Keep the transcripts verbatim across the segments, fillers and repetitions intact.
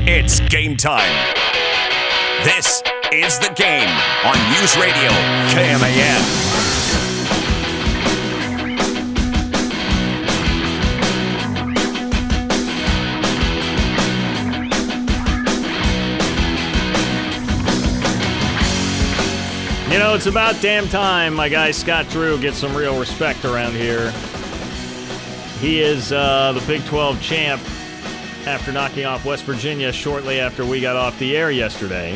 It's game time. This is The Game on News Radio K M A N. You know, it's about damn time my guy Scott Drew gets some real respect around here. He is uh, the Big twelve champ after knocking off West Virginia shortly after we got off the air yesterday.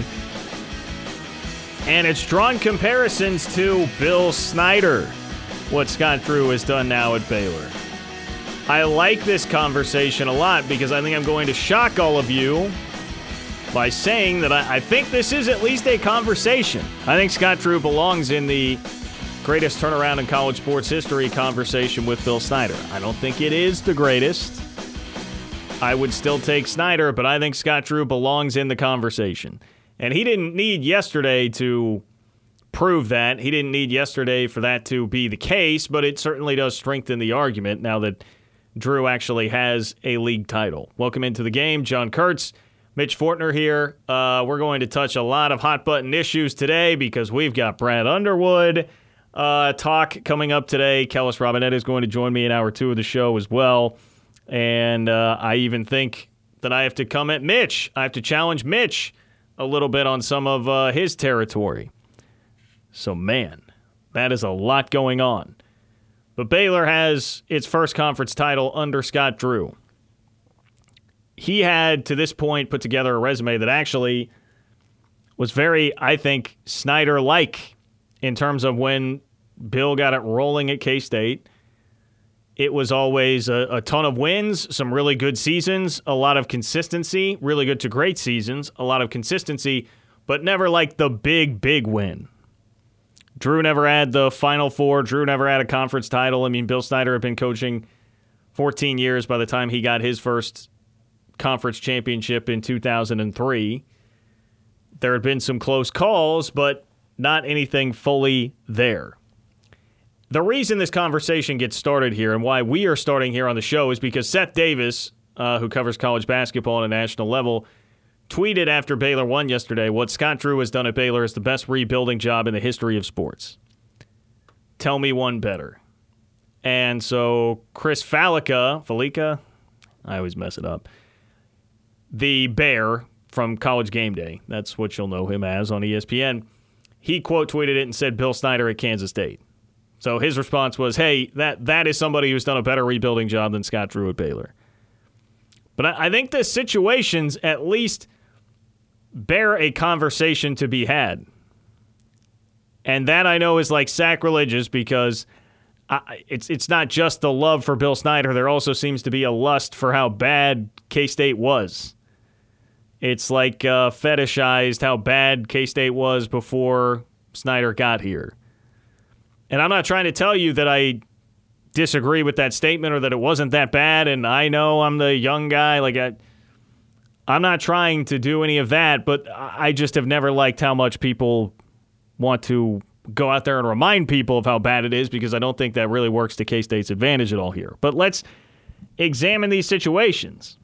And it's drawn comparisons to Bill Snyder, what Scott Drew has done now at Baylor. I like this conversation a lot because I think I'm going to shock all of you by saying that I, I think this is at least a conversation. I think Scott Drew belongs in the greatest turnaround in college sports history conversation with Bill Snyder. I don't think it is the greatest. I would still take Snyder, but I think Scott Drew belongs in the conversation. And he didn't need yesterday to prove that. He didn't need yesterday for that to be the case, but it certainly does strengthen the argument now that Drew actually has a league title. Welcome into the game, John Kurtz. Mitch Fortner here. Uh, we're going to touch a lot of hot-button issues today because we've got Brad Underwood uh, talk coming up today. Kellis Robinette is going to join me in hour two of the show as well. And uh, I even think that I have to come at Mitch. I have to challenge Mitch a little bit on some of uh, his territory. So, man, that is a lot going on. But Baylor has its first conference title under Scott Drew. He had, to this point, put together a resume that actually was very, I think, Snyder-like in terms of when Bill got it rolling at K-State. It was always a, a ton of wins, some really good seasons, a lot of consistency, really good to great seasons, a lot of consistency, but never like the big, big win. Drew never had the Final Four. Drew never had a conference title. I mean, Bill Snyder had been coaching fourteen years by the time he got his first conference championship in two thousand three. There had been some close calls, but not anything fully there. The reason this conversation gets started here and why we are starting here on the show is because Seth Davis, uh, who covers college basketball on a national level, tweeted after Baylor won yesterday, what Scott Drew has done at Baylor is the best rebuilding job in the history of sports. Tell me one better. And so Chris Falica, Falica, I always mess it up, the Bear from College Game Day, that's what you'll know him as on E S P N, he quote tweeted it and said Bill Snyder at Kansas State. So his response was, hey, that that is somebody who's done a better rebuilding job than Scott Drew at Baylor. But I, I think the situations at least bear a conversation to be had. And that I know is like sacrilegious because I, it's it's not just the love for Bill Snyder. There also seems to be a lust for how bad K-State was. It's like uh, fetishized how bad K-State was before Snyder got here. And I'm not trying to tell you that I disagree with that statement or that it wasn't that bad, and I know I'm the young guy. Like I, I'm not trying to do any of that, but I just have never liked how much people want to go out there and remind people of how bad it is because I don't think that really works to K-State's advantage at all here. But let's examine these situations.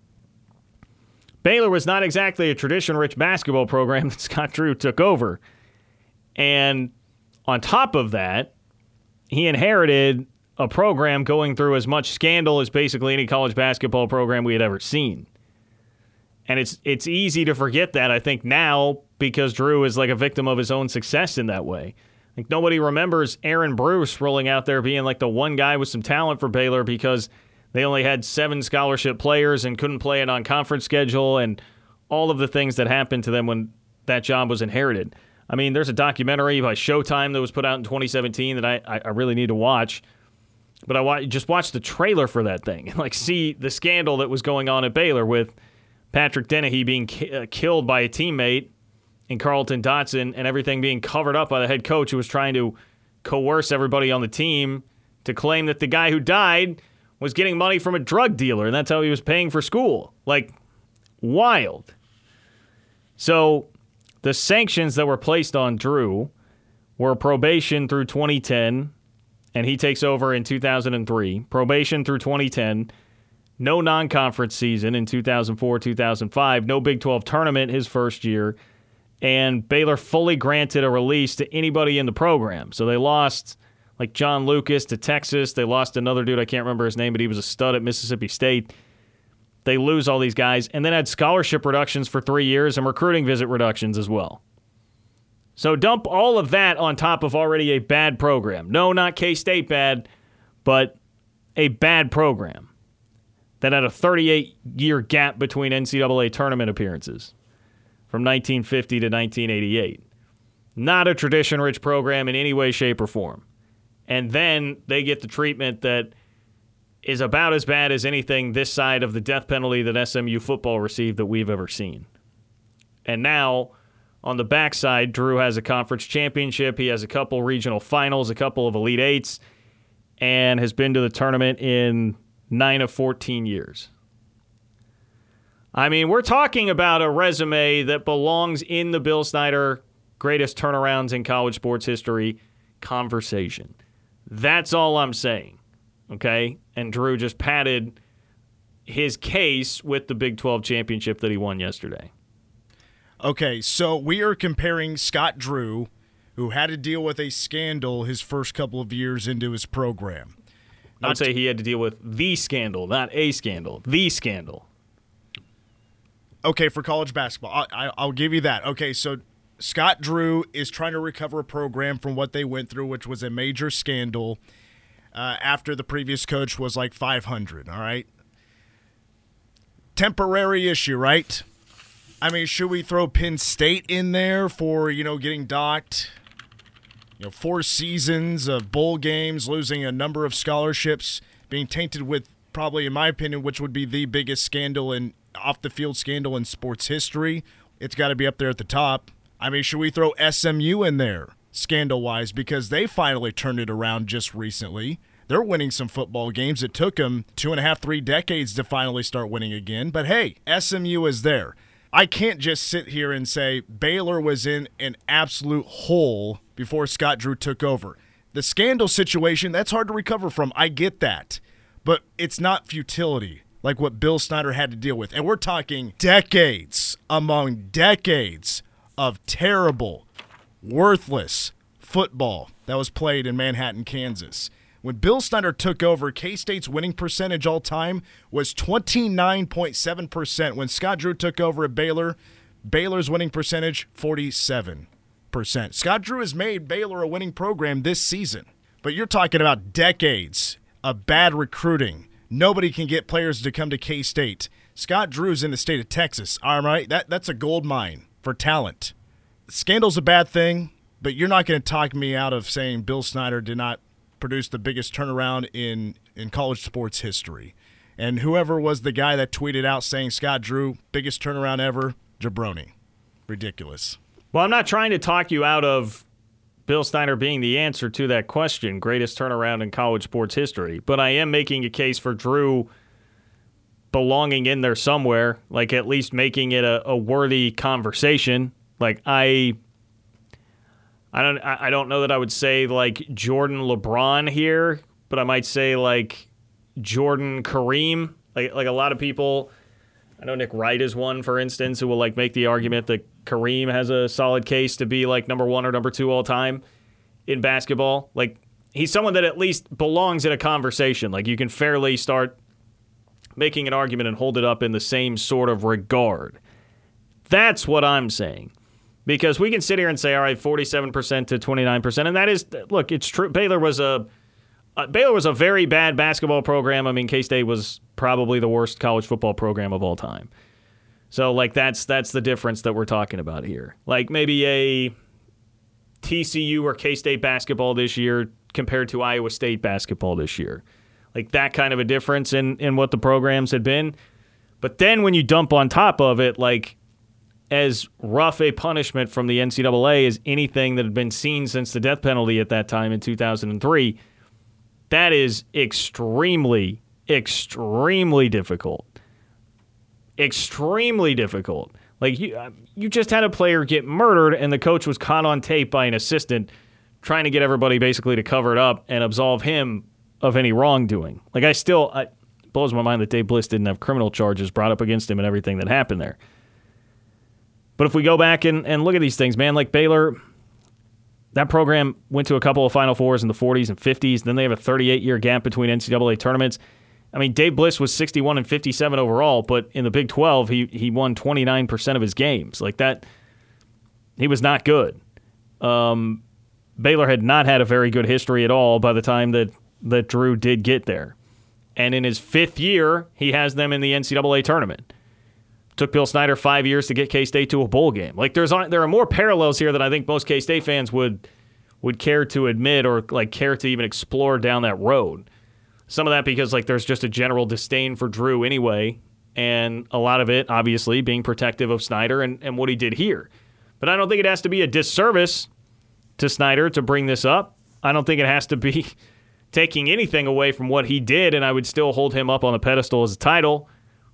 Baylor was not exactly a tradition-rich basketball program that Scott Drew took over. And on top of that, he inherited a program going through as much scandal as basically any college basketball program we had ever seen. And it's it's easy to forget that, I think, now because Drew is like a victim of his own success in that way. Like nobody remembers Aaron Bruce rolling out there being like the one guy with some talent for Baylor because they only had seven scholarship players and couldn't play a non-conference schedule and all of the things that happened to them when that job was inherited. I mean, there's a documentary by Showtime that was put out in twenty seventeen that I, I really need to watch. But I wa- just watched the trailer for that thing and like see the scandal that was going on at Baylor with Patrick Dennehy being ki- uh, killed by a teammate and Carlton Dotson and everything being covered up by the head coach who was trying to coerce everybody on the team to claim that the guy who died was getting money from a drug dealer, and that's how he was paying for school. Like, wild. So the sanctions that were placed on Drew were probation through twenty ten, and he takes over in two thousand three. Probation through twenty ten, no non-conference season in two thousand four, two thousand five, no Big twelve tournament his first year, and Baylor fully granted a release to anybody in the program. So they lost like John Lucas to Texas. They lost another dude, I can't remember his name, but he was a stud at Mississippi State. They lose all these guys, and then had scholarship reductions for three years and recruiting visit reductions as well. So dump all of that on top of already a bad program. No, not K-State bad, but a bad program that had a thirty-eight year gap between N C double A tournament appearances from nineteen fifty to nineteen eighty-eight. Not a tradition-rich program in any way, shape, or form. And then they get the treatment that is about as bad as anything this side of the death penalty that S M U football received that we've ever seen. And now, on the backside, Drew has a conference championship. He has a couple regional finals, a couple of Elite Eights, and has been to the tournament in nine of fourteen years. I mean, we're talking about a resume that belongs in the Bill Snyder greatest turnarounds in college sports history conversation. That's all I'm saying, okay? And Drew just padded his case with the Big twelve championship that he won yesterday. Okay, so we are comparing Scott Drew, who had to deal with a scandal his first couple of years into his program. I would say he had to deal with the scandal, not a scandal, the scandal. Okay, for college basketball, I, I, I'll give you that. Okay, so Scott Drew is trying to recover a program from what they went through, which was a major scandal uh, after the previous coach was like five hundred, all right? Temporary issue, right? I mean, should we throw Penn State in there for, you know, getting docked? You know, four seasons of bowl games, losing a number of scholarships, being tainted with probably, in my opinion, which would be the biggest scandal in off-the-field scandal in sports history. It's got to be up there at the top. I mean, should we throw S M U in there, scandal-wise, because they finally turned it around just recently. They're winning some football games. It took them two and a half, three decades to finally start winning again. But, hey, S M U is there. I can't just sit here and say Baylor was in an absolute hole before Scott Drew took over. The scandal situation, that's hard to recover from. I get that. But it's not futility like what Bill Snyder had to deal with. And we're talking decades among decades of terrible, worthless football that was played in Manhattan, Kansas. When Bill Snyder took over, K-State's winning percentage all time was twenty-nine point seven percent. When Scott Drew took over at Baylor, Baylor's winning percentage, forty-seven percent. Scott Drew has made Baylor a winning program this season. But you're talking about decades of bad recruiting. Nobody can get players to come to K-State. Scott Drew's in the state of Texas. All right, that, that's a gold mine for talent. Scandal's a bad thing, but you're not going to talk me out of saying Bill Snyder did not produce the biggest turnaround in, in college sports history. And whoever was the guy that tweeted out saying Scott Drew, biggest turnaround ever, jabroni. Ridiculous. Well, I'm not trying to talk you out of Bill Snyder being the answer to that question, greatest turnaround in college sports history, but I am making a case for Drew belonging in there somewhere, like at least making it a, a worthy conversation. Like I... I don't I don't know that I would say like Jordan LeBron here, but I might say like Jordan Kareem. Like like a lot of people, I know Nick Wright is one, for instance, who will like make the argument that Kareem has a solid case to be like number one or number two all time in basketball. Like he's someone that at least belongs in a conversation. Like you can fairly start making an argument and hold it up in the same sort of regard. That's what I'm saying. Because we can sit here and say, all right, forty-seven percent to twenty-nine percent, and that is, look, it's true. Baylor was a uh, Baylor was a very bad basketball program. I mean, K-State was probably the worst college football program of all time. So, like, that's that's the difference that we're talking about here. Like maybe a T C U or K-State basketball this year compared to Iowa State basketball this year. Like that kind of a difference in, in what the programs had been. But then when you dump on top of it, like, as rough a punishment from the N C double A as anything that had been seen since the death penalty at that time in two thousand three, that is extremely, extremely difficult. Extremely difficult. Like, you, you just had a player get murdered, and the coach was caught on tape by an assistant trying to get everybody basically to cover it up and absolve him of any wrongdoing. Like, I still... I, blows my mind that Dave Bliss didn't have criminal charges brought up against him and everything that happened there. But if we go back and, and look at these things, man, like Baylor, that program went to a couple of Final Fours in the forties and fifties. Then they have a thirty-eight-year gap between N C double A tournaments. I mean, Dave Bliss was sixty-one and fifty-seven overall, but in the Big twelve, he he won twenty-nine percent of his games. Like that, he was not good. Um, Baylor had not had a very good history at all by the time that, that Drew did get there. And in his fifth year, he has them in the N C double A tournament. Took Bill Snyder five years to get K-State to a bowl game. Like there's there are more parallels here than I think most K-State fans would would care to admit or like care to even explore down that road. Some of that because like there's just a general disdain for Drew anyway, and a lot of it obviously being protective of Snyder and, and what he did here. But I don't think it has to be a disservice to Snyder to bring this up. I don't think it has to be taking anything away from what he did, and I would still hold him up on the pedestal as a title.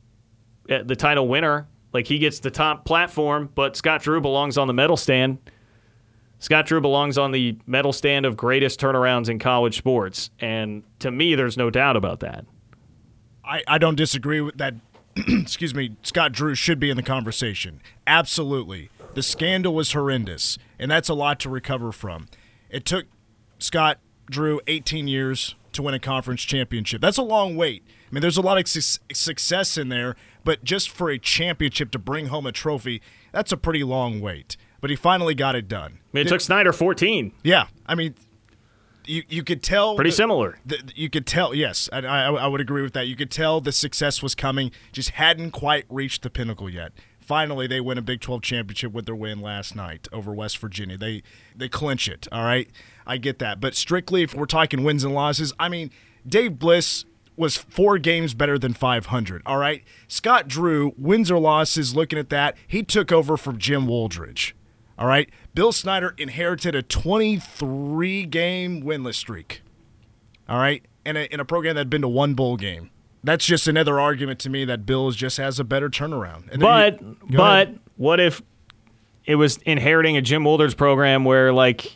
The title winner, like he gets the top platform, but Scott Drew belongs on the medal stand. Scott Drew belongs on the medal stand of greatest turnarounds in college sports, and to me, there's no doubt about that. I, I don't disagree with that. Excuse me, Scott Drew should be in the conversation. Absolutely. The scandal was horrendous, and that's a lot to recover from. It took Scott Drew eighteen years to win a conference championship. That's a long wait. I mean, there's a lot of su- success in there, but just for a championship to bring home a trophy, that's a pretty long wait. But he finally got it done. I mean, it took Snyder fourteen. Yeah, I mean, you you could tell. Pretty the, similar. The, you could tell, yes, I, I, I would agree with that. You could tell the success was coming, just hadn't quite reached the pinnacle yet. Finally, they win a Big twelve championship with their win last night over West Virginia. They they clinch it, all right? I get that. But strictly, if we're talking wins and losses, I mean, Dave Bliss was four games better than five hundred, all right? Scott Drew, wins or losses, looking at that, he took over from Jim Wooldridge, all right? Bill Snyder inherited a twenty-three game winless streak, all right, in a, in a program that had been to one bowl game. That's just another argument to me that Bills just has a better turnaround. And but you, but ahead. What if it was inheriting a Jim Wooldridge program where like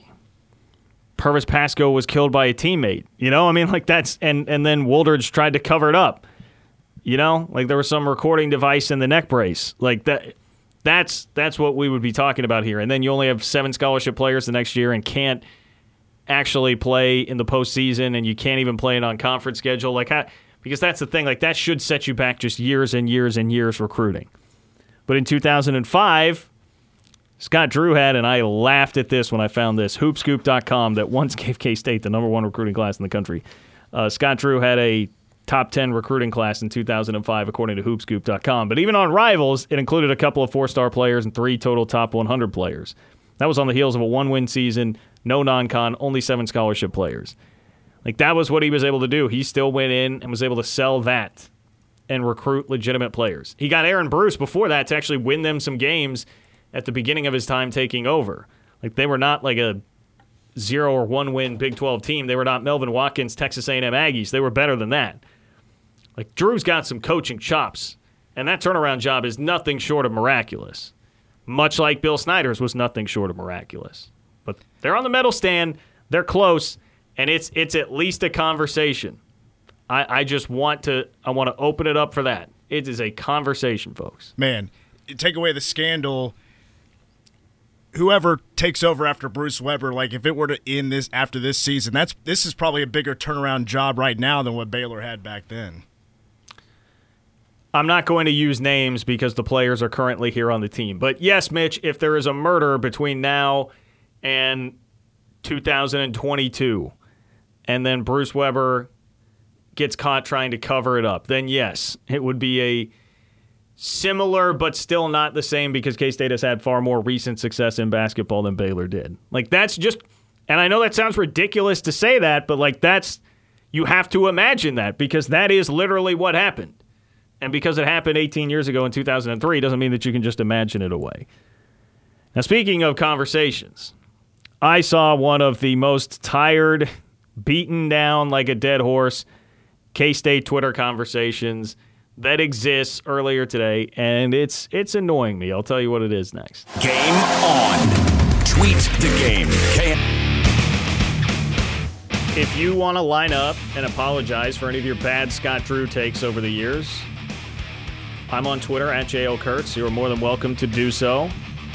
Purvis Pasco was killed by a teammate? You know, I mean, like that's and and then Wooldridge tried to cover it up. You know, like there was some recording device in the neck brace. Like that. That's that's what we would be talking about here. And then you only have seven scholarship players the next year and can't actually play in the postseason, and you can't even play it on conference schedule. Like how? Because that's the thing, like that should set you back just years and years and years recruiting. But in two thousand five, Scott Drew had, and I laughed at this when I found this, hoop scoop dot com that once gave K-State the number one recruiting class in the country. Uh, Scott Drew had a top ten recruiting class in two thousand five, according to hoop scoop dot com. But even on Rivals, it included a couple of four-star players and three total top one hundred players. That was on the heels of a one-win season, no non-con, only seven scholarship players. Like, that was what he was able to do. He still went in and was able to sell that and recruit legitimate players. He got Aaron Bruce before that to actually win them some games at the beginning of his time taking over. Like, they were not like a zero or one-win Big twelve team. They were not Melvin Watkins, Texas A and M Aggies. They were better than that. Like, Drew's got some coaching chops, and that turnaround job is nothing short of miraculous. Much like Bill Snyder's was nothing short of miraculous. But they're on the medal stand. They're close. And it's it's at least a conversation. I, I just want to I want to open it up for that. It is a conversation, folks. Man, take away the scandal. Whoever takes over after Bruce Weber, like if it were to end this after this season, that's this is probably a bigger turnaround job right now than what Baylor had back then. I'm not going to use names because the players are currently here on the team. But yes, Mitch, if there is a murder between now and two thousand twenty-two, and then Bruce Weber gets caught trying to cover it up, then yes, it would be a similar but still not the same because K-State has had far more recent success in basketball than Baylor did. Like, that's just, and I know that sounds ridiculous to say that, but like that's, you have to imagine that because that is literally what happened. And because it happened eighteen years ago in two thousand three doesn't mean that you can just imagine it away. Now, speaking of conversations, I saw one of the most tired, beaten down like a dead horse K-State Twitter conversations that exists earlier today, and it's it's annoying me. I'll tell you what it is next. Game on. Tweet the game. K- If you want to line up and apologize for any of your bad Scott Drew takes over the years, I'm on Twitter at J O Kurtz. You are more than welcome to do so.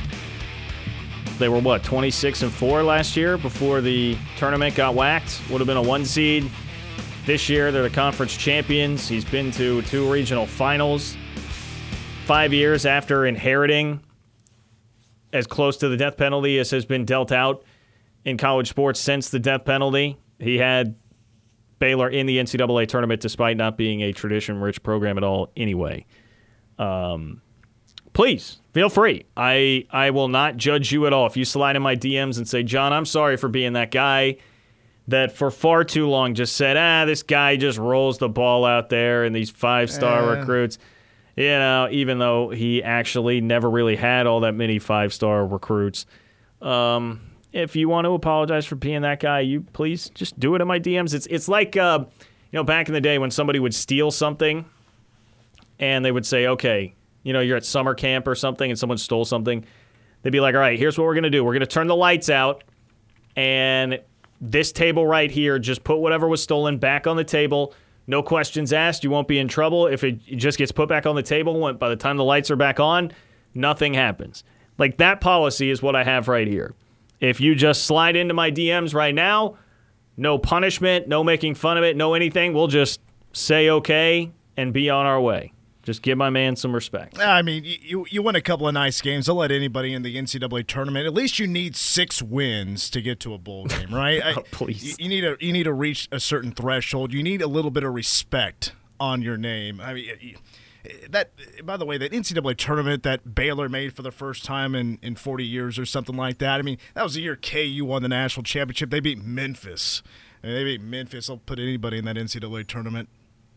They were, what, twenty-six and four last year before the tournament got whacked? Would have been a one seed. This year, they're the conference champions. He's been to two regional finals. Five years after inheriting as close to the death penalty as has been dealt out in college sports since the death penalty. He had Baylor in the N C double A tournament despite not being a tradition-rich program at all anyway. Um, please, feel free. I I will not judge you at all. If you slide in my D Ms and say, John, I'm sorry for being that guy that for far too long just said, ah, this guy just rolls the ball out there and these five-star uh. recruits. You know, even though he actually never really had all that many five-star recruits. Um... If you want to apologize for being that guy, you please just do it in my D Ms. It's it's like, uh, you know, back in the day when somebody would steal something and they would say, okay, you know, you're at summer camp or something and someone stole something. They'd be like, all right, here's what we're going to do. We're going to turn the lights out and this table right here, just put whatever was stolen back on the table. No questions asked. You won't be in trouble. If it just gets put back on the table, by the time the lights are back on, nothing happens. Like that policy is what I have right here. If you just slide into my D Ms right now, no punishment, no making fun of it, no anything. We'll just say okay and be on our way. Just give my man some respect. I mean, you you win a couple of nice games. They'll let anybody in the N C double A tournament. At least you need six wins to get to a bowl game, right? oh, please. You, you need a you need to reach a certain threshold. You need a little bit of respect on your name. I mean. You, That, by the way, that N C double A tournament that Baylor made for the first time in, in forty years or something like that. I mean, that was the year K U won the national championship. They beat Memphis. I mean, they beat Memphis. They'll put anybody in that N C double A tournament.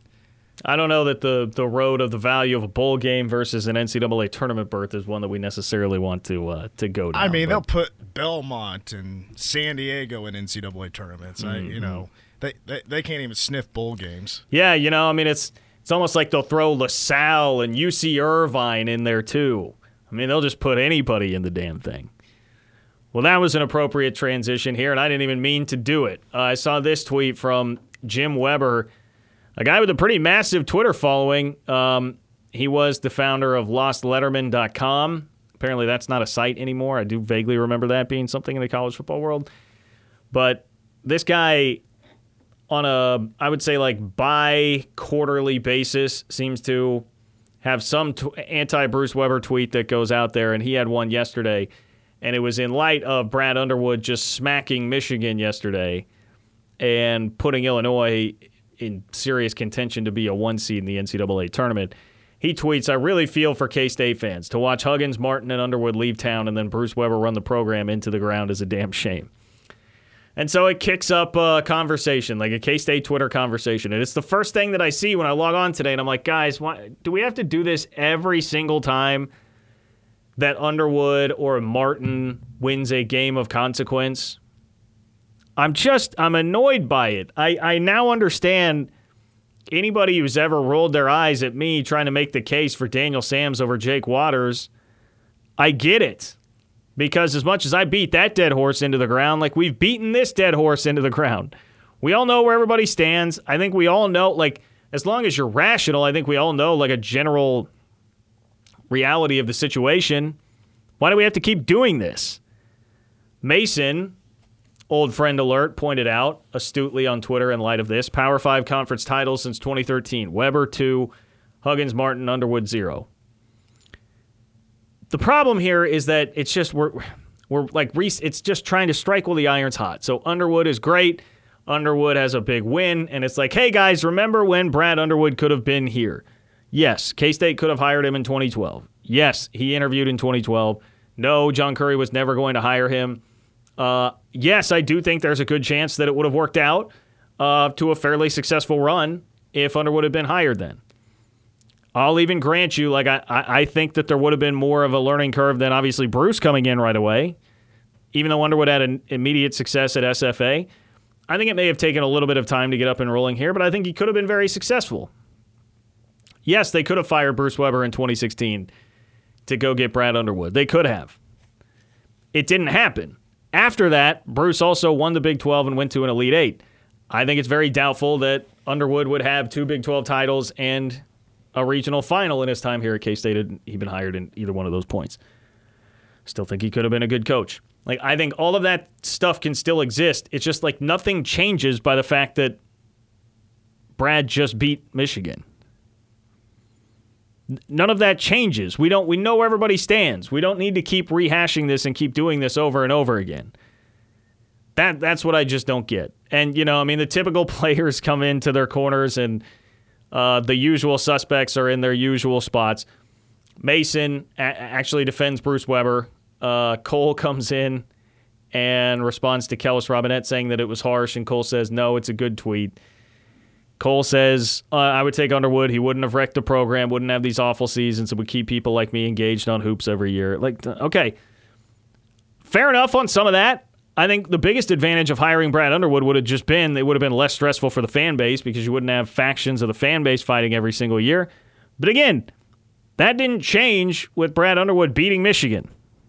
I don't know that the, the road of the value of a bowl game versus an N C double A tournament berth is one that we necessarily want to uh, to go down. I mean, but. they'll put Belmont and San Diego in N C double A tournaments. Mm-hmm. I, you know, they, they they can't even sniff bowl games. Yeah, you know, I mean, it's. It's almost like they'll throw LaSalle and U C Irvine in there, too. I mean, they'll just put anybody in the damn thing. Well, that was an appropriate transition here, and I didn't even mean to do it. Uh, I saw this tweet from Jim Weber, a guy with a pretty massive Twitter following. Um, he was the founder of lost letterman dot com. Apparently that's not a site anymore. I do vaguely remember that being something in the college football world. But this guy, on a, I would say, like bi-quarterly basis, seems to have some t- anti-Bruce Weber tweet that goes out there, and he had one yesterday, and it was in light of Brad Underwood just smacking Michigan yesterday and putting Illinois in serious contention to be a one seed in the N C double A tournament. He tweets, I really feel for K-State fans. To watch Huggins, Martin, and Underwood leave town and then Bruce Weber run the program into the ground is a damn shame. And so it kicks up a conversation, like a K-State Twitter conversation. And it's the first thing that I see when I log on today. And I'm like, guys, why, do we have to do this every single time that Underwood or Martin wins a game of consequence? I'm just, I'm annoyed by it. I, I now understand anybody who's ever rolled their eyes at me trying to make the case for Daniel Sams over Jake Waters. I get it. Because as much as I beat that dead horse into the ground, like we've beaten this dead horse into the ground. We all know where everybody stands. I think we all know, like, as long as you're rational, I think we all know, like, a general reality of the situation. Why do we have to keep doing this? Mason, old friend alert, pointed out astutely on Twitter in light of this, Power five conference titles since twenty thirteen. Weber, two. Huggins, Martin, Underwood, zero. The problem here is that it's just we're we're like it's just trying to strike while the iron's hot. So Underwood is great. Underwood has a big win, and it's like, hey guys, remember when Brad Underwood could have been here? Yes, K-State could have hired him in twenty twelve. Yes, he interviewed in twenty twelve. No, John Curry was never going to hire him. Uh, yes, I do think there's a good chance that it would have worked out uh, to a fairly successful run if Underwood had been hired then. I'll even grant you, like, I, I think that there would have been more of a learning curve than obviously Bruce coming in right away. Even though Underwood had an immediate success at S F A, I think it may have taken a little bit of time to get up and rolling here, but I think he could have been very successful. Yes, they could have fired Bruce Weber in twenty sixteen to go get Brad Underwood. They could have. It didn't happen. After that, Bruce also won the Big twelve and went to an Elite Eight. I think it's very doubtful that Underwood would have two Big twelve titles and a regional final in his time here at K-State had he been hired in either one of those points. Still think he could have been a good coach. Like, I think all of that stuff can still exist. It's just like nothing changes by the fact that Brad just beat Michigan. None of that changes. We don't. We know where everybody stands. We don't need to keep rehashing this and keep doing this over and over again. That that's what I just don't get. And, you know, I mean, the typical players come into their corners and uh, the usual suspects are in their usual spots. Mason a- actually defends Bruce Weber. Uh, Cole comes in and responds to Kellis Robinette saying that it was harsh, and Cole says, no, it's a good tweet. Cole says, uh, I would take Underwood. He wouldn't have wrecked the program, wouldn't have these awful seasons, and would keep people like me engaged on hoops every year. Like, okay, fair enough on some of that. I think the biggest advantage of hiring Brad Underwood would have just been it would have been less stressful for the fan base because you wouldn't have factions of the fan base fighting every single year. But again, that didn't change with Brad Underwood beating Michigan.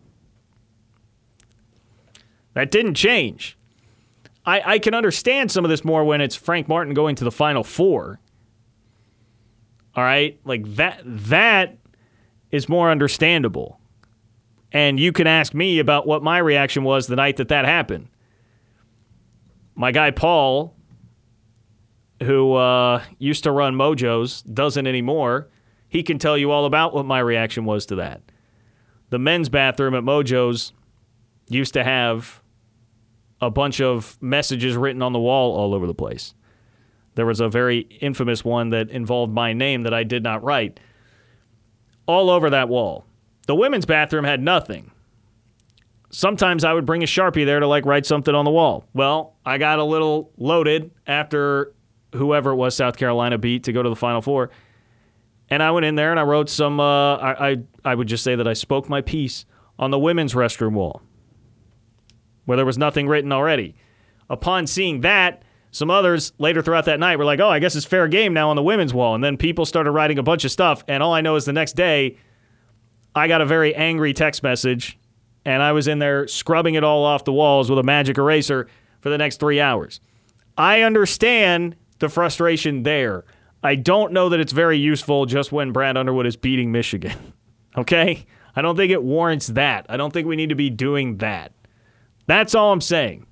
That didn't change. I, I can understand some of this more when it's Frank Martin going to the Final Four. All right? Like, that that is more understandable. And you can ask me about what my reaction was the night that that happened. My guy Paul, who uh, used to run Mojo's, doesn't anymore, he can tell you all about what my reaction was to that. The men's bathroom at Mojo's used to have a bunch of messages written on the wall all over the place. There was a very infamous one that involved my name that I did not write all over that wall. The women's bathroom had nothing. Sometimes I would bring a Sharpie there to like write something on the wall. Well, I got a little loaded after whoever it was South Carolina beat to go to the Final Four. And I went in there and I wrote some, uh, I, I, I would just say that I spoke my piece on the women's restroom wall, where there was nothing written already. Upon seeing that, some others later throughout that night were like, oh, I guess it's fair game now on the women's wall. And then people started writing a bunch of stuff, and all I know is the next day, I got a very angry text message, and I was in there scrubbing it all off the walls with a magic eraser for the next three hours. I understand the frustration there. I don't know that it's very useful just when Brad Underwood is beating Michigan. Okay? I don't think it warrants that. I don't think we need to be doing that. That's all I'm saying.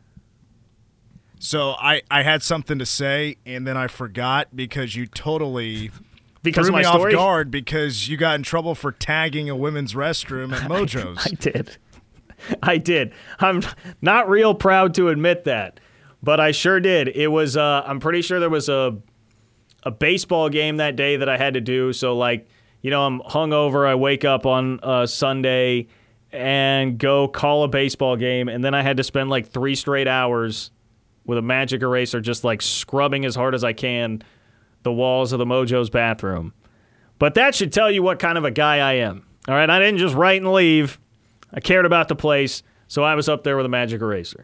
So I, I had something to say, and then I forgot because you totally because threw of my me story? off guard because you got in trouble for tagging a women's restroom at Mojo's. I, I did. I did. I'm not real proud to admit that, but I sure did. It was, uh, I'm pretty sure there was a a baseball game that day that I had to do. So, like, you know, I'm hungover. I wake up on uh, Sunday and go call a baseball game, and then I had to spend like three straight hours with a magic eraser just like scrubbing as hard as I can the walls of the Mojo's bathroom. But that should tell you what kind of a guy I am. All right, I didn't just write and leave. I cared about the place, so I was up there with a magic eraser.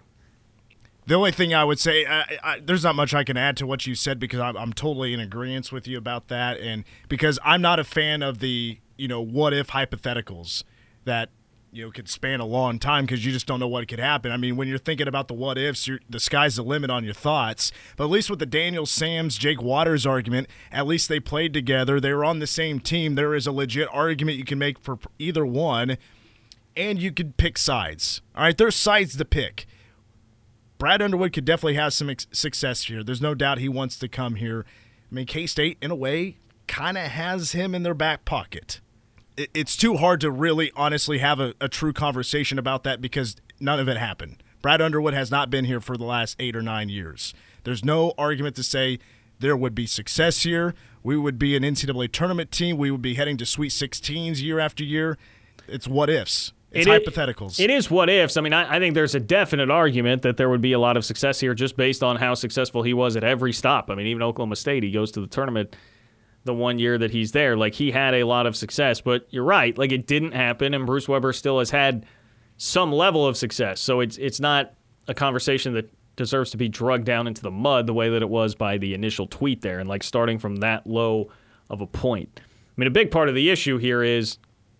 The only thing I would say, I, I, there's not much I can add to what you said because I'm, I'm totally in agreement with you about that, and because I'm not a fan of the, you know, what if hypotheticals that, you know, could span a long time because you just don't know what could happen. I mean, when you're thinking about the what ifs, you're, the sky's the limit on your thoughts. But at least with the Daniel Sams, Jake Waters argument, at least they played together. They were on the same team. There is a legit argument you can make for either one, and you could pick sides. All right, there's sides to pick. Brad Underwood could definitely have some ex- success here. There's no doubt he wants to come here. I mean, K-State, in a way, kind of has him in their back pocket. It, it's too hard to really honestly have a, a true conversation about that because none of it happened. Brad Underwood has not been here for the last eight or nine years. There's no argument to say there would be success here. We would be an N C double A tournament team. We would be heading to Sweet sixteens year after year. It's what ifs. It's it hypotheticals. Is, it is what ifs. I mean, I, I think there's a definite argument that there would be a lot of success here just based on how successful he was at every stop. I mean, even Oklahoma State, he goes to the tournament the one year that he's there. Like, he had a lot of success. But you're right. Like, it didn't happen, and Bruce Weber still has had some level of success. So it's it's not a conversation that deserves to be drugged down into the mud the way that it was by the initial tweet there and, like, starting from that low of a point. I mean, a big part of the issue here is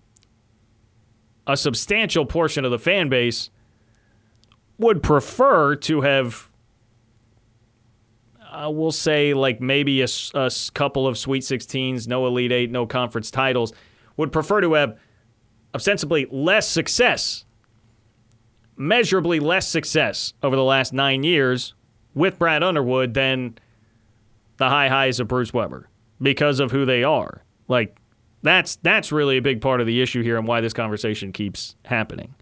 a substantial portion of the fan base would prefer to have uh, we'll say like maybe a, s- a s- couple of Sweet sixteens, no Elite Eight, no conference titles, would prefer to have ostensibly less success, measurably less success over the last nine years with Brad Underwood than the high highs of Bruce Weber because of who they are. Like, that's that's really a big part of the issue here and why this conversation keeps happening.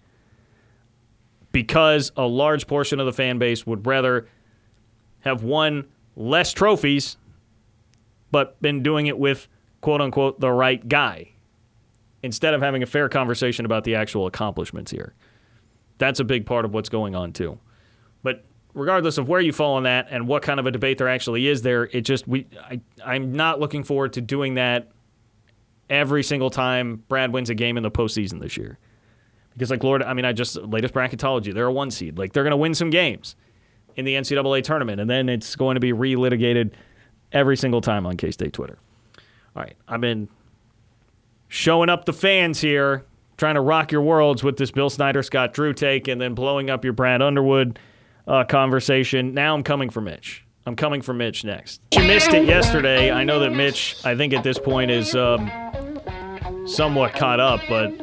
Because a large portion of the fan base would rather have won less trophies but been doing it with, quote-unquote, the right guy, instead of having a fair conversation about the actual accomplishments here. That's a big part of what's going on, too. But regardless of where you fall on that and what kind of a debate there actually is there, it just we I, I'm not looking forward to doing that every single time Brad wins a game in the postseason this year. Because, like, Lord, I mean, I just, latest bracketology, they're a one seed. Like, they're going to win some games in the N C double A tournament, and then it's going to be re-litigated every single time on K-State Twitter. All right, I've been showing up the fans here, trying to rock your worlds with this Bill Snyder, Scott Drew take, and then blowing up your Brad Underwood uh, conversation. Now I'm coming for Mitch. I'm coming for Mitch next. You missed it yesterday. I know that Mitch, I think at this point, is um, somewhat caught up, but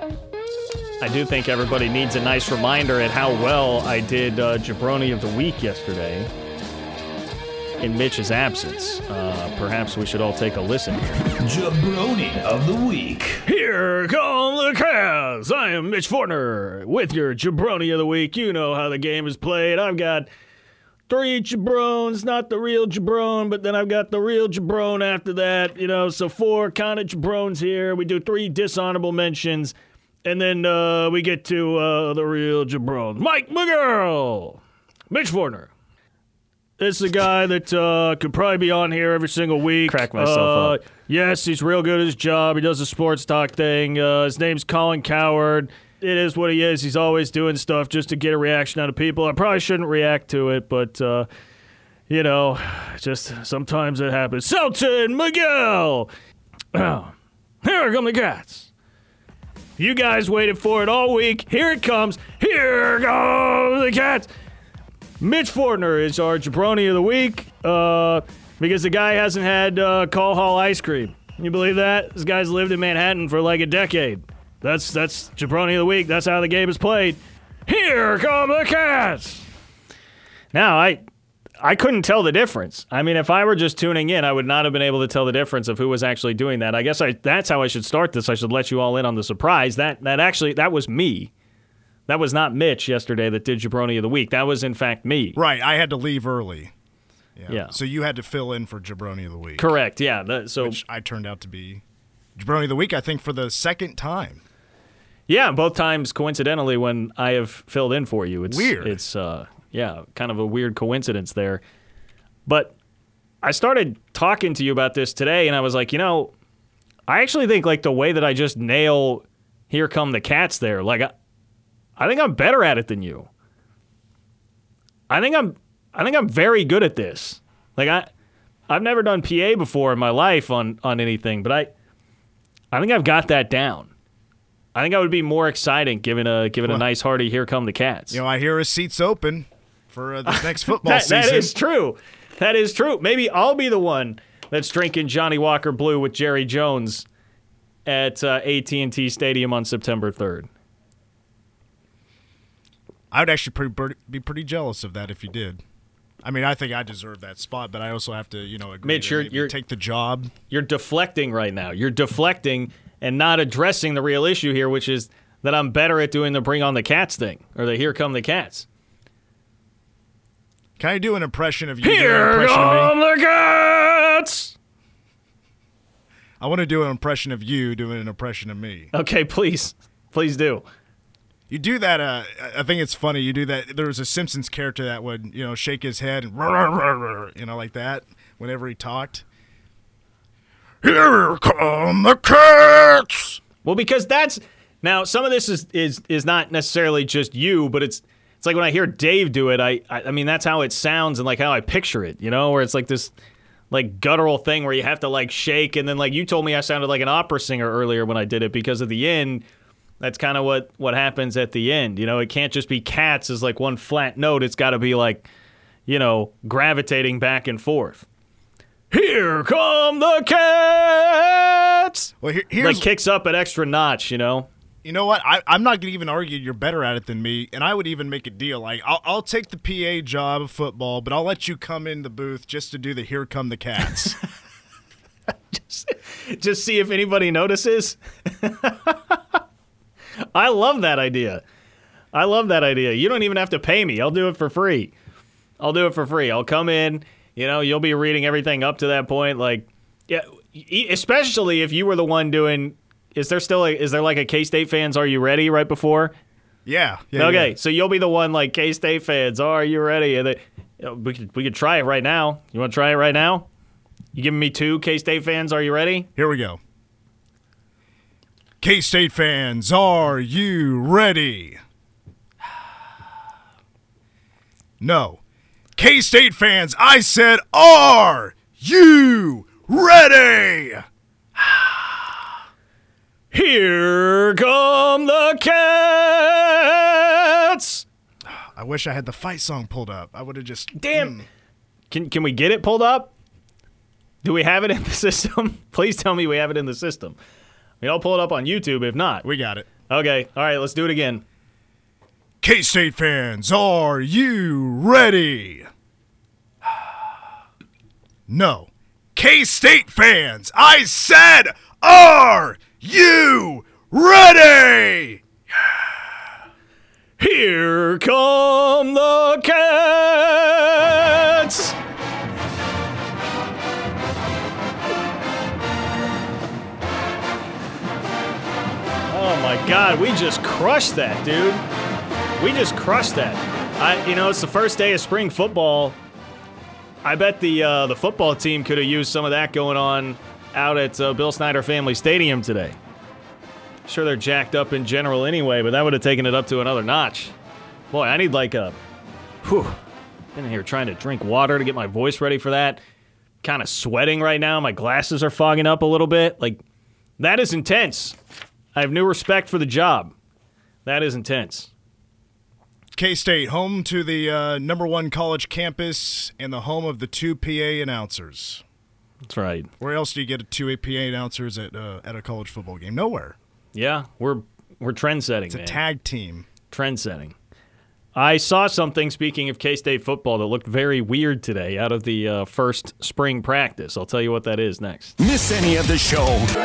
I do think everybody needs a nice reminder at how well I did uh, Jabroni of the Week yesterday in Mitch's absence. Uh, perhaps we should all take a listen here. Jabroni of the Week. Here come the Cavs. I am Mitch Fortner with your Jabroni of the Week. You know how the game is played. I've got three Jabrones, not the real Jabron, but then I've got the real Jabron after that. You know, so four kind of Jabrones here. We do three dishonorable mentions. And then uh, we get to uh, the real Jabron. Mike McGurl. Mitch Fortner. This is a guy that uh, could probably be on here every single week. Crack myself uh, up. Yes, he's real good at his job. He does a sports talk thing. Uh, his name's Colin Cowherd. It is what he is. He's always doing stuff just to get a reaction out of people. I probably shouldn't react to it, but, uh, you know, just sometimes it happens. Selton McGill. Oh, here come the Cats. You guys waited for it all week. Here it comes. Here go the Cats. Mitch Fortner is our Jabroni of the Week uh, because the guy hasn't had uh, Call Hall ice cream. You believe that? This guy's lived in Manhattan for like a decade. That's that's Jabroni of the Week. That's how the game is played. Here come the Cats. Now, I I couldn't tell the difference. I mean, if I were just tuning in, I would not have been able to tell the difference of who was actually doing that. I guess I that's how I should start this. I should let you all in on the surprise. That that actually, that was me. That was not Mitch yesterday that did Jabroni of the Week. That was, in fact, me. Right. I had to leave early. Yeah. Yeah. So you had to fill in for Jabroni of the Week. Correct, yeah. That, so Which I turned out to be Jabroni of the Week, I think, for the second time. Yeah, both times, coincidentally, when I have filled in for you. It's weird. It's, uh, yeah, kind of a weird coincidence there. But I started talking to you about this today, and I was like, you know, I actually think, like, the way that I just nail Here Come the Cats there, like, I, I think I'm better at it than you. I think I'm I think I'm very good at this. Like, I, I've never done P A before in my life on, on anything, but I I think I've got that down. I think I would be more exciting given a given a Well, nice hearty Here Come the Cats. You know, I hear his seat's open for uh, this next football that, season. that is true. That is true. Maybe I'll be the one that's drinking Johnny Walker Blue with Jerry Jones at uh, A T and T Stadium on September third. I would actually pretty, be pretty jealous of that if you did. I mean, I think I deserve that spot, but I also have to, you know, agree Mitch, to you're- maybe you're- take the job. You're deflecting right now. You're deflecting and not addressing the real issue here, which is that I'm better at doing the Bring on the Cats thing, or the Here Come the Cats. Can I do an impression of you? doing an Here impression of me? come the Cats! I want to do an impression of you doing an impression of me. Okay, please. Please do. You do that. Uh, I think it's funny. You do that. There was a Simpsons character that would, you know, shake his head and, you know, like that whenever he talked. Here come the Cats. Well, because that's now some of this is is is not necessarily just you, but it's it's like when I hear Dave do it, I, I I mean that's how it sounds and like how I picture it, you know, where it's like this like guttural thing where you have to like shake, and then like you told me I sounded like an opera singer earlier when I did it because of the end. That's kind of what, what happens at the end. You know, it can't just be cats as like one flat note. It's got to be like, you know, gravitating back and forth. Here come the Cats! Well, here, here's like kicks up an extra notch, you know? You know what? I, I'm not going to even argue you're better at it than me, and I would even make a deal. Like, I'll, I'll take the P A job of football, but I'll let you come in the booth just to do the Here Come the Cats. just, just see if anybody notices. I love that idea. I love that idea. You don't even have to pay me. I'll do it for free. I'll do it for free. I'll come in. You know, you'll be reading everything up to that point. Like, yeah, especially if you were the one doing. Is there still a, is there like a K-State fans? Are you ready? Right before. Yeah. yeah okay, yeah. So you'll be the one like K-State fans. Oh, are you ready? And they, you know, we could we could try it right now. You want to try it right now? You giving me two K-State fans? Are you ready? Here we go. K-State fans, are you ready? No. K-State fans, I said, are you ready? Here come the Cats! I wish I had the fight song pulled up. I would have just... Damn. Mm. Can can we get it pulled up? Do we have it in the system? Please tell me we have it in the system. I mean, I'll pull it up on YouTube if not. We got it. Okay. All right, let's do it again. K-State fans, are you ready? No. K-State fans, I said, are you ready? Here come the Cats! Oh my God, we just crushed that, dude. We just crushed that. I, you know, it's the first day of spring football. I bet the uh, the football team could have used some of that going on out at uh, Bill Snyder Family Stadium today. Sure, they're jacked up in general anyway, but that would have taken it up to another notch. Boy, I need like a... Whew. I'm in here trying to drink water to get my voice ready for that. Kind of sweating right now. My glasses are fogging up a little bit. Like, that is intense. I have new respect for the job. That is intense. K-State, home to the uh, number one college campus and the home of the two P A announcers. That's right. Where else do you get a two P A announcers at uh, at a college football game? Nowhere. Yeah, we're we're trend setting. It's a man. tag team. Trend setting. I saw something, speaking of K-State football, that looked very weird today out of the uh, first spring practice. I'll tell you what that is next. Miss any of the show?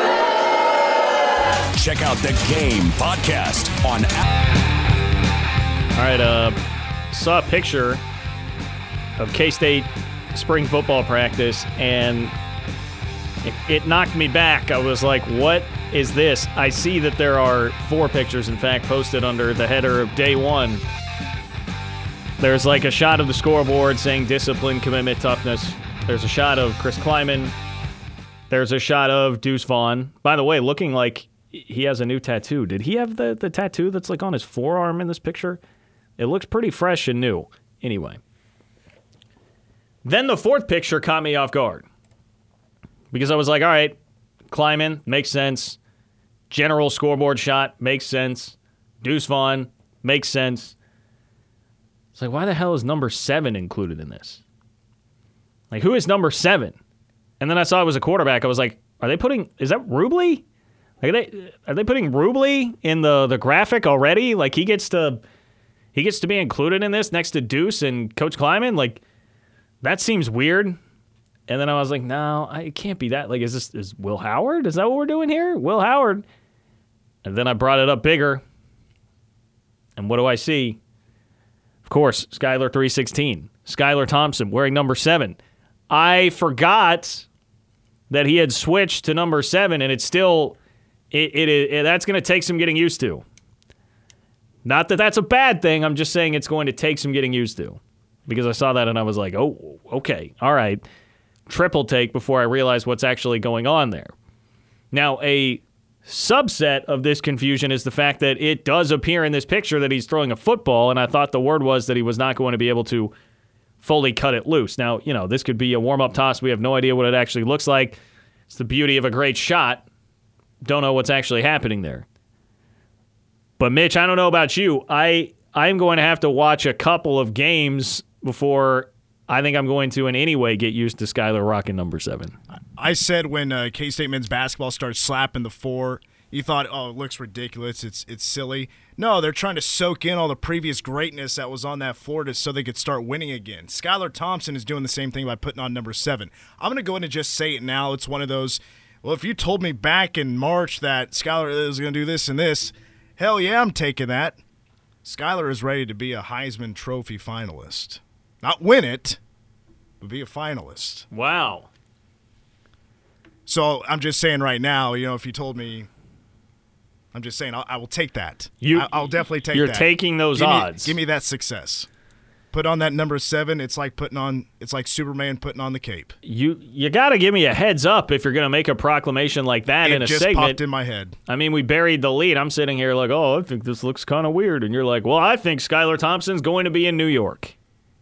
Check out the Game podcast on All right, uh, saw a picture of K-State spring football practice, and it, it knocked me back. I was like, what is this? I see that there are four pictures, in fact, posted under the header of day one. There's like a shot of the scoreboard saying discipline, commitment, toughness. There's a shot of Chris Kleiman. There's a shot of Deuce Vaughn. By the way, looking like he has a new tattoo. Did he have the, the tattoo that's like on his forearm in this picture? It looks pretty fresh and new. Anyway. Then the fourth picture caught me off guard. Because I was like, all right, Kleiman, makes sense. General scoreboard shot, makes sense. Deuce Vaughn, makes sense. It's like, why the hell is number seven included in this? Like, who is number seven? And then I saw it was a quarterback. I was like, are they putting, is that Rubley? Like, are they, are they putting Rubley in the, the graphic already? Like, he gets to, he gets to be included in this next to Deuce and Coach Kleiman? Like, that seems weird. And then I was like, no, I, it can't be that. Like, is this, is Will Howard? Is that what we're doing here? Will Howard. And then I brought it up bigger. And what do I see? Of course, Skylar three sixteen. Skylar Thompson wearing number seven. I forgot that he had switched to number seven, and it's still, it, it, it that's going to take some getting used to. Not that that's a bad thing. I'm just saying it's going to take some getting used to. Because I saw that and I was like, oh, okay, all right. Triple take before I realized what's actually going on there. Now, a subset of this confusion is the fact that it does appear in this picture that he's throwing a football, and I thought the word was that he was not going to be able to fully cut it loose. Now, you know, this could be a warm-up toss. We have no idea what it actually looks like. It's the beauty of a great shot. Don't know what's actually happening there. But, Mitch, I don't know about you. I I'm going to have to watch a couple of games before I think I'm going to in any way get used to Skylar rocking number seven. I said when uh, K-State men's basketball started slapping the four, you thought, oh, it looks ridiculous. It's it's silly. No, they're trying to soak in all the previous greatness that was on that floor to, so they could start winning again. Skylar Thompson is doing the same thing by putting on number seven. I'm going to go in and just say it now. It's one of those, well, if you told me back in March that Skylar is going to do this and this, hell yeah, I'm taking that. Skylar is ready to be a Heisman Trophy finalist. Not win it, but be a finalist. Wow. So I'm just saying right now, you know, if you told me, I'm just saying I'll, I will take that. You, I, I'll definitely take you're that. You're taking those give odds. Me, give me that success. Put on that number seven. It's like putting on. It's like Superman putting on the cape. You you got to give me a heads up if you're going to make a proclamation like that it in a just segment. Popped in my head. I mean, we buried the lead. I'm sitting here like, oh, I think this looks kind of weird, and you're like, well, I think Skylar Thompson's going to be in New York.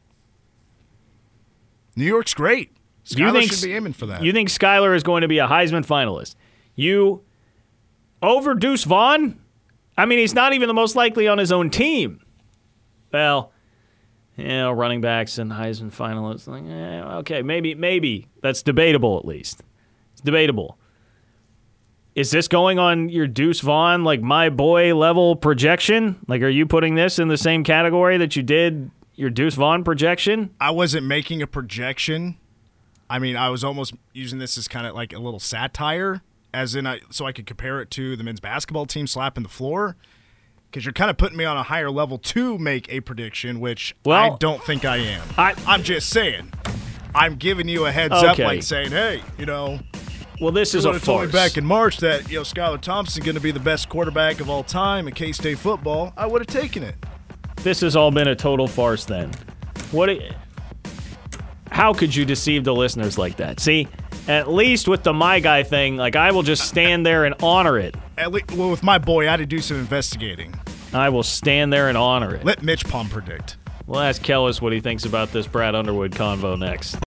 New York's great. Skylar you think, should be aiming for that. You think Skylar is going to be a Heisman finalist? You over Deuce Vaughn? I mean, he's not even the most likely on his own team. Well, you know, running backs and Heisman finalists. Like, eh, okay, maybe, maybe that's debatable at least. It's debatable. Is this going on your Deuce Vaughn, like my boy level projection? Like, are you putting this in the same category that you did your Deuce Vaughn projection? I wasn't making a projection. I mean, I was almost using this as kind of like a little satire, as in, I, so I could compare it to the men's basketball team slapping the floor, because you're kind of putting me on a higher level to make a prediction, which well, I don't think I am. I, I'm just saying. I'm giving you a heads okay. up, like saying, hey, you know. Well, this is a farce. Told me back in March that, you know, Skylar Thompson going to be the best quarterback of all time in K-State football. I would have taken it. This has all been a total farce then. What? How could you deceive the listeners like that? See, at least with the My Guy thing, like I will just stand there and honor it. At least, well, with my boy, I had to do some investigating. I will stand there and honor it. Let Mitch Palm predict. We'll ask Kellis what he thinks about this Brad Underwood convo next.